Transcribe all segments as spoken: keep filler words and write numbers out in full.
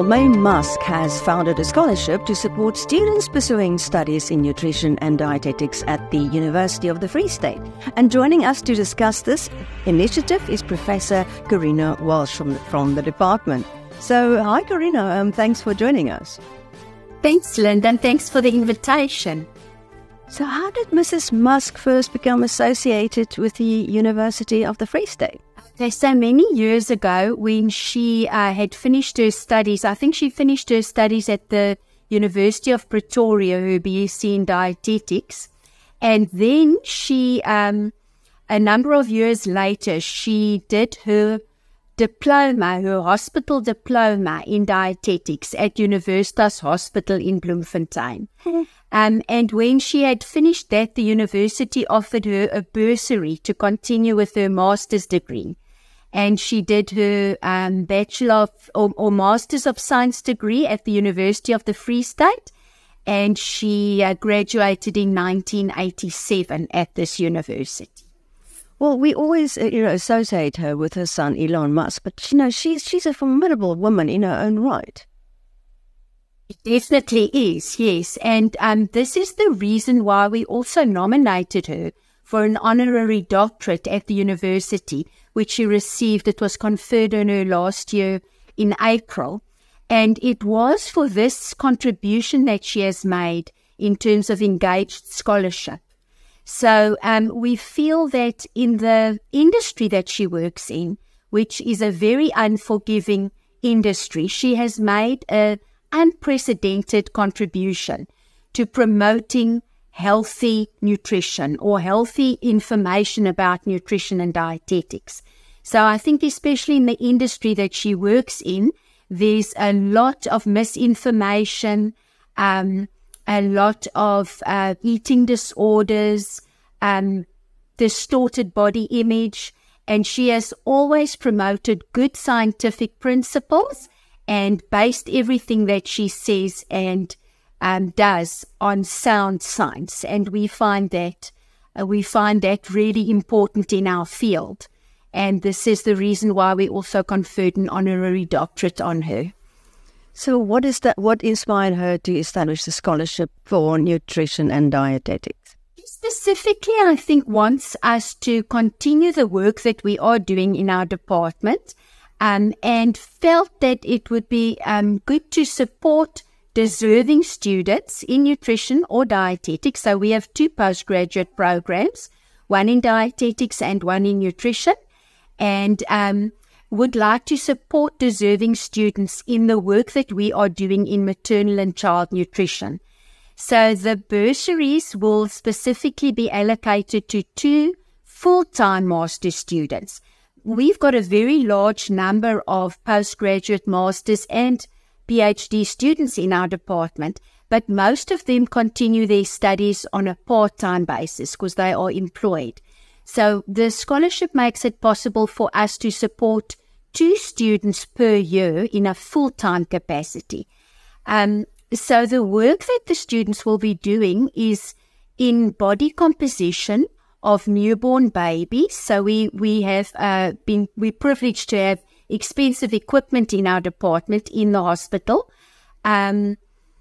Well, Mae Musk has founded a scholarship to support students pursuing studies in nutrition and dietetics at the University of the Free State. And joining us to discuss this initiative is Professor Karina Walsh from, from the department. So, hi Karina, um, thanks for joining us. Thanks, Linda, and thanks for the invitation. So how did Missus Musk first become associated with the University of the Free State? Okay, so many years ago when she uh, had finished her studies, I think she finished her studies at the University of Pretoria, her B S c in dietetics, and then she, um, a number of years later, she did her diploma, her hospital diploma in dietetics at Universitas Hospital in Bloemfontein. Um, and when she had finished that, the university offered her a bursary to continue with her master's degree. And she did her um, Bachelor of, or, or Master's of Science degree at the University of the Free State. And she uh, graduated in nineteen eighty-seven at this university. Well, we always uh, you know, associate her with her son, Elon Musk. But, you know, she's, she's a formidable woman in her own right. It definitely is, yes. And um, this is the reason why we also nominated her for an honorary doctorate at the university, which she received. It was conferred on her last year in April. And it was for this contribution that she has made in terms of engaged scholarship. So um, we feel that in the industry that she works in, which is a very unforgiving industry, she has made a unprecedented contribution to promoting healthy nutrition or healthy information about nutrition and dietetics. So I think especially in the industry that she works in, there's a lot of misinformation, um, a lot of uh, eating disorders, um, distorted body image, and she has always promoted good scientific principles and based everything that she says and um, does on sound science. And we find that uh, we find that really important in our field. And this is the reason why we also conferred an honorary doctorate on her. So what is that? What inspired her to establish the scholarship for nutrition and dietetics? She specifically, I think, wants us to continue the work that we are doing in our department. Um, and felt that it would be um, good to support deserving students in nutrition or dietetics. So we have two postgraduate programs, one in dietetics and one in nutrition, and um, would like to support deserving students in the work that we are doing in maternal and child nutrition. So the bursaries will specifically be allocated to two full-time master students. We've got a very large number of postgraduate masters and PhD students in our department, but most of them continue their studies on a part-time basis because they are employed. So the scholarship makes it possible for us to support two students per year in a full-time capacity. Um, so the work that the students will be doing is in body composition of newborn babies. So we, we have uh, been, we're privileged to have expensive equipment in our department in the hospital um,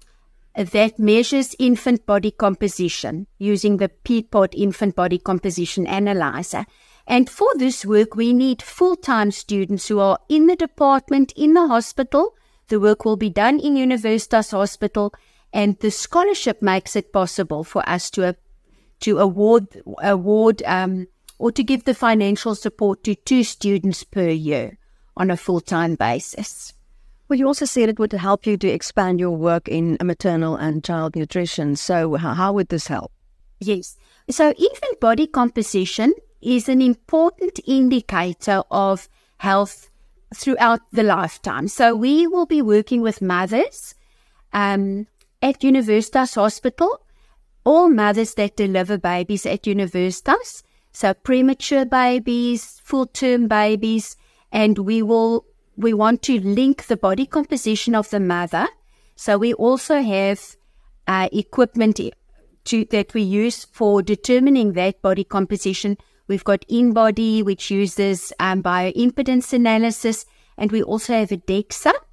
that measures infant body composition using the P E P O D infant body composition analyzer. And for this work, we need full-time students who are in the department, in the hospital. The work will be done in Universitas Hospital, and the scholarship makes it possible for us to uh, to award, award um, or to give the financial support to two students per year on a full-time basis. Well, you also said it would help you to expand your work in maternal and child nutrition. So how, how would this help? Yes. So infant body composition is an important indicator of health throughout the lifetime. So we will be working with mothers um, at Universitas Hospital, all mothers that deliver babies at Universitas, so premature babies, full-term babies, and we will we want to link the body composition of the mother. So we also have uh, equipment to, that we use for determining that body composition. We've got InBody, which uses um, bioimpedance analysis, and we also have a DEXA,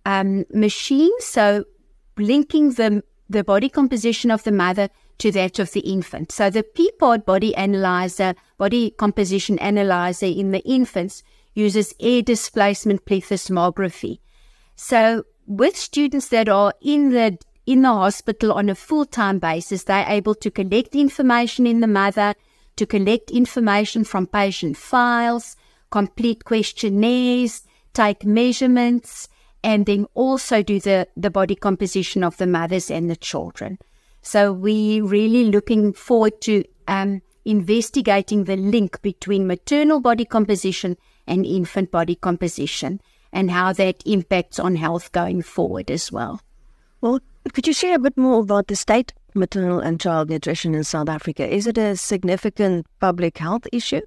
um, machines, so linking the, the body composition of the mother to that of the infant. So the P-PAD body analyzer, body composition analyzer in the infants uses air displacement plethysmography. So with students that are in the in the hospital on a full-time basis, they're able to collect information in the mother, to collect information from patient files, complete questionnaires, take measurements, and then also do the, the body composition of the mothers and the children. So we're really looking forward to um, investigating the link between maternal body composition and infant body composition and how that impacts on health going forward as well. Well, could you share a bit more about the state of maternal and child nutrition in South Africa? Is it a significant public health issue?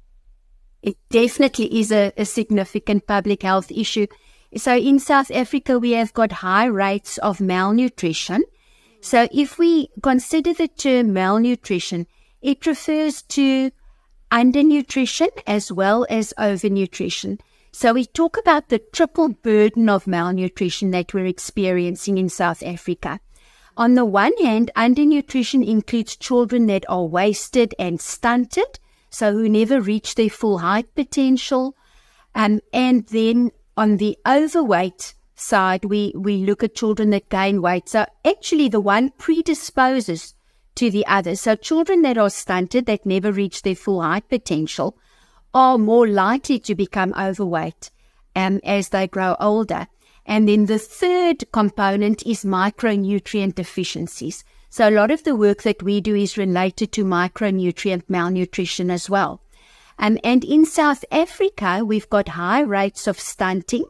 It definitely is a, a significant public health issue. So in South Africa, we have got high rates of malnutrition. So if we consider the term malnutrition, it refers to undernutrition as well as overnutrition. So we talk about the triple burden of malnutrition that we're experiencing in South Africa. On the one hand, undernutrition includes children that are wasted and stunted, so who never reach their full height potential. Um, and then on the overweight side, we, we look at children that gain weight. So actually the one predisposes to the other. So children that are stunted, that never reach their full height potential, are more likely to become overweight um, as they grow older. And then the third component is micronutrient deficiencies. So a lot of the work that we do is related to micronutrient malnutrition as well. Um, and in South Africa, we've got high rates of stunting.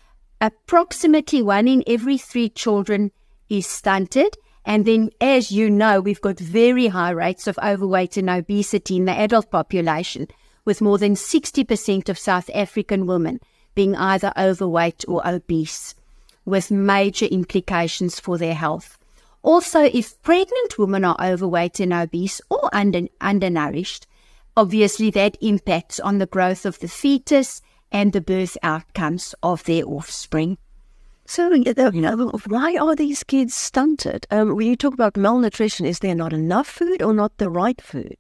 Approximately one in every three children is stunted. And then, as you know, we've got very high rates of overweight and obesity in the adult population, with more than sixty percent of South African women being either overweight or obese, with major implications for their health. Also, if pregnant women are overweight and obese or under, undernourished, obviously that impacts on the growth of the fetus and the birth outcomes of their offspring. So, you know, why are these kids stunted? Um, when you talk about malnutrition, is there not enough food or not the right food?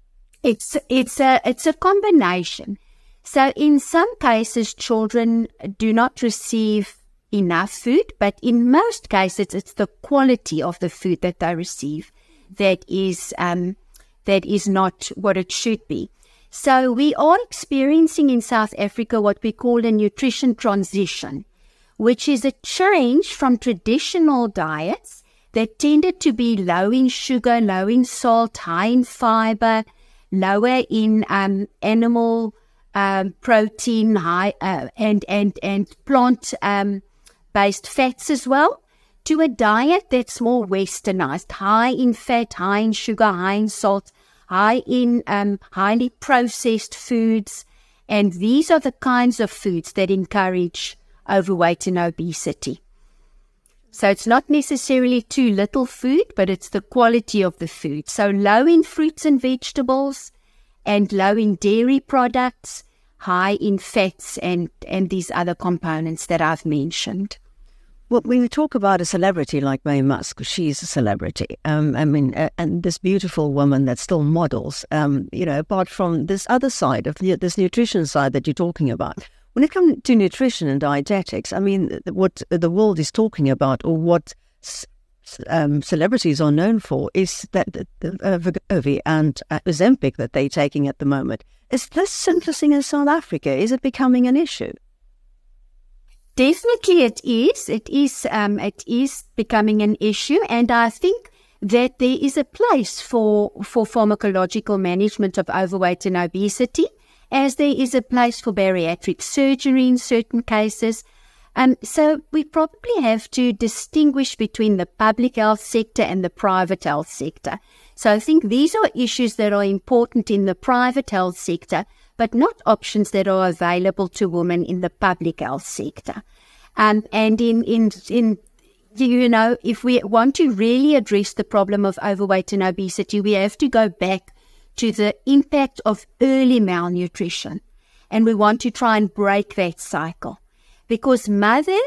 It's it's a it's a combination. So in some cases, children do not receive enough food, but in most cases, it's the quality of the food that they receive that is um, that is not what it should be. So we are experiencing in South Africa what we call a nutrition transition, which is a change from traditional diets that tended to be low in sugar, low in salt, high in fiber, lower in um, animal um, protein, high uh, and and and plant um, based fats as well, to a diet that's more westernized, high in fat, high in sugar, high in salt, high in um, highly processed foods, and these are the kinds of foods that encourage overweight and obesity. So it's not necessarily too little food, but it's the quality of the food. So low in fruits and vegetables and low in dairy products, high in fats and, and these other components that I've mentioned. Well, when we talk about a celebrity like Mae Musk, she's a celebrity. Um, I mean, uh, and this beautiful woman that still models, um, you know, apart from this other side of the, this nutrition side that you're talking about. When it comes to nutrition and dietetics, I mean, what the world is talking about, or what um, celebrities are known for, is that the, the uh, Wegovy and uh, Ozempic that they're taking at the moment. Is this synthesizing in South Africa? Is it becoming an issue? Definitely, it is. It is. Um, it is becoming an issue, and I think that there is a place for for pharmacological management of overweight and obesity, as there is a place for bariatric surgery in certain cases. Um, so we probably have to distinguish between the public health sector and the private health sector. So I think these are issues that are important in the private health sector, but not options that are available to women in the public health sector. Um, and in, in, in, you know, if we want to really address the problem of overweight and obesity, we have to go back to the impact of early malnutrition. And we want to try and break that cycle, because mothers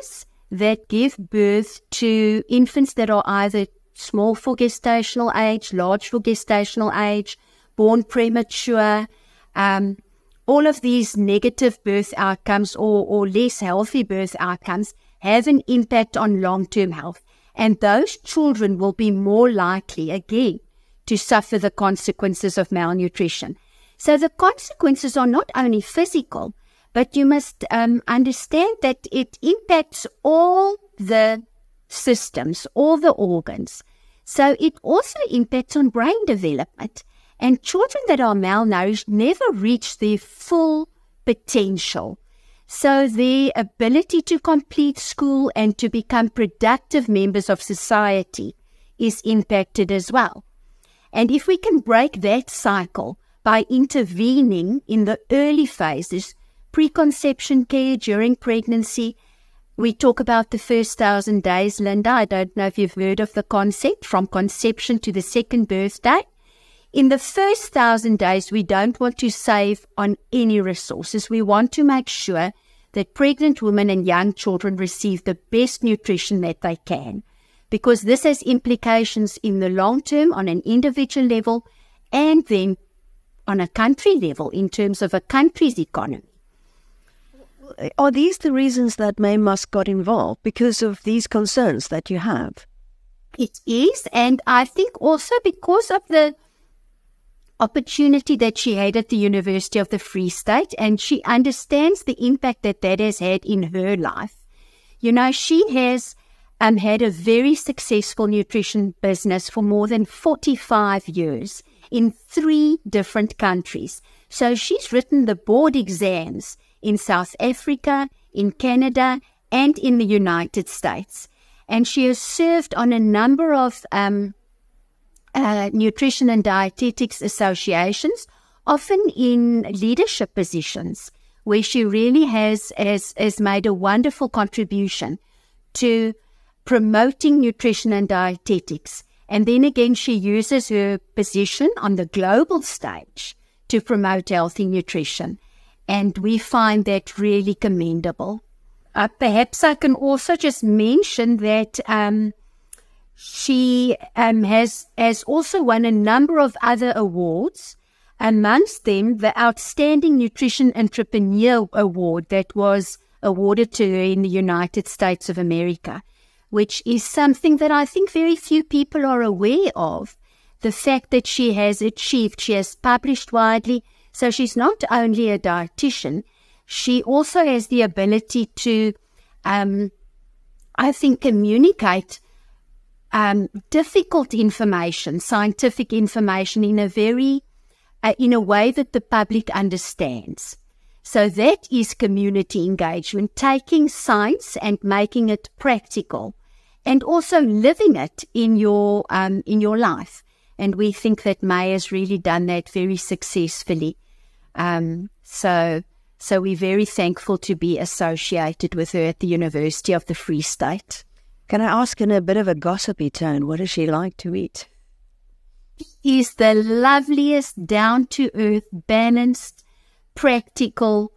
that give birth to infants that are either small for gestational age, large for gestational age, born premature, um, all of these negative birth outcomes or, or less healthy birth outcomes have an impact on long-term health. And those children will be more likely, again, to suffer the consequences of malnutrition. So the consequences are not only physical, but you must um, understand that it impacts all the systems, all the organs. So it also impacts on brain development. And children that are malnourished never reach their full potential. So their ability to complete school and to become productive members of society is impacted as well. And if we can break that cycle by intervening in the early phases, preconception care during pregnancy, we talk about the first thousand days, Linda. I don't know if you've heard of the concept, from conception to the second birthday. In the first thousand days, we don't want to save on any resources. We want to make sure that pregnant women and young children receive the best nutrition that they can, because this has implications in the long term on an individual level and then on a country level in terms of a country's economy. Are these the reasons that May Musk got involved, because of these concerns that you have? It is, and I think also because of the opportunity that she had at the University of the Free State, and she understands the impact that that has had in her life. You know, she has um, had a very successful nutrition business for more than forty-five years in three different countries. So she's written the board exams in South Africa, in Canada, and in the United States. And she has served on a number of um, uh, nutrition and dietetics associations, often in leadership positions, where she really has, has, has made a wonderful contribution to promoting nutrition and dietetics. And then again, she uses her position on the global stage to promote healthy nutrition. And we find that really commendable. Uh, perhaps I can also just mention that um, she um, has, has also won a number of other awards, amongst them the Outstanding Nutrition Entrepreneur Award that was awarded to her in the United States of America, which is something that I think very few people are aware of, the fact that she has achieved. She has published widely. So she's not only a dietitian, she also has the ability to, um, I think, communicate um, difficult information, scientific information in a very, uh, in a way that the public understands. So that is community engagement, taking science and making it practical, and also living it in your um, in your life. And we think that May has really done that very successfully. Um, so, so we're very thankful to be associated with her at the University of the Free State. Can I ask in a bit of a gossipy tone, what does she like to eat? She is the loveliest, down-to-earth, balanced, practical,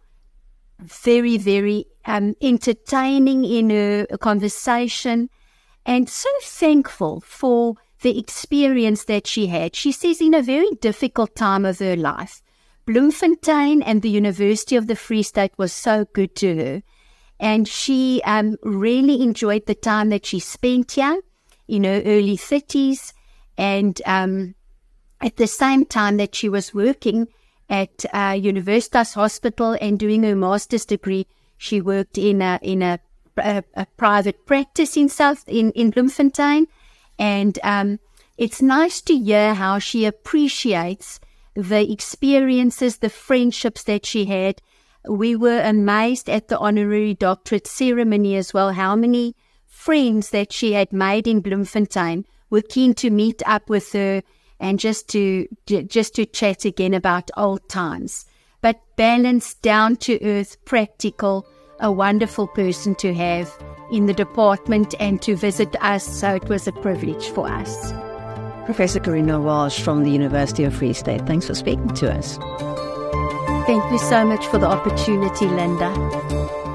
very, very um, entertaining in her conversation, and so thankful for the experience that she had. She says in a very difficult time of her life, Bloemfontein and the University of the Free State was so good to her. And she um, really enjoyed the time that she spent here in her early thirties. And um, at the same time that she was working at uh, Universitas Hospital and doing her master's degree, she worked in a in a, a, a private practice in South in, in Bloemfontein. And um, it's nice to hear how she appreciates the experiences, the friendships that she had. We were amazed at the honorary doctorate ceremony as well, how many friends that she had made in Bloemfontein were keen to meet up with her and just to just to chat again about old times. But balanced, down-to-earth, practical, a wonderful person to have in the department and to visit us, so it was a privilege for us. Professor Karina Walsh from the University of Free State, thanks for speaking to us. Thank you so much for the opportunity, Linda.